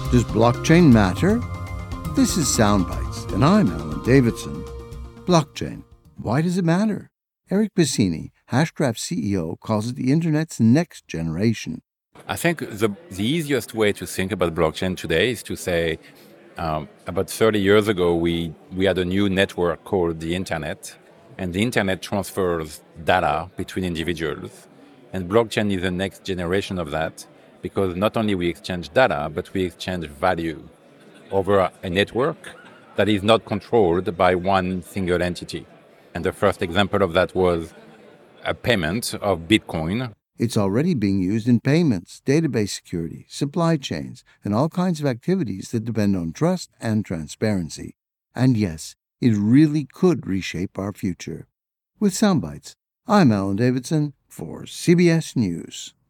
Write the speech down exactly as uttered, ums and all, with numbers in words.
Does blockchain matter? This is Soundbites, and I'm Alan Davidson. Blockchain. Why does it matter? Eric Bassini, Hashgraph C E O, calls it the Internet's next generation. I think the, the easiest way to think about blockchain today is to say um, about thirty years ago, we, we had a new network called the Internet, and the Internet transfers data between individuals. And blockchain is the next generation of that, because not only we exchange data, but we exchange value over a network that is not controlled by one single entity. And the first example of that was a payment of Bitcoin. It's already being used in payments, database security, supply chains, and all kinds of activities that depend on trust and transparency. And yes, it really could reshape our future. With Soundbites, I'm Alan Davidson for C B S News.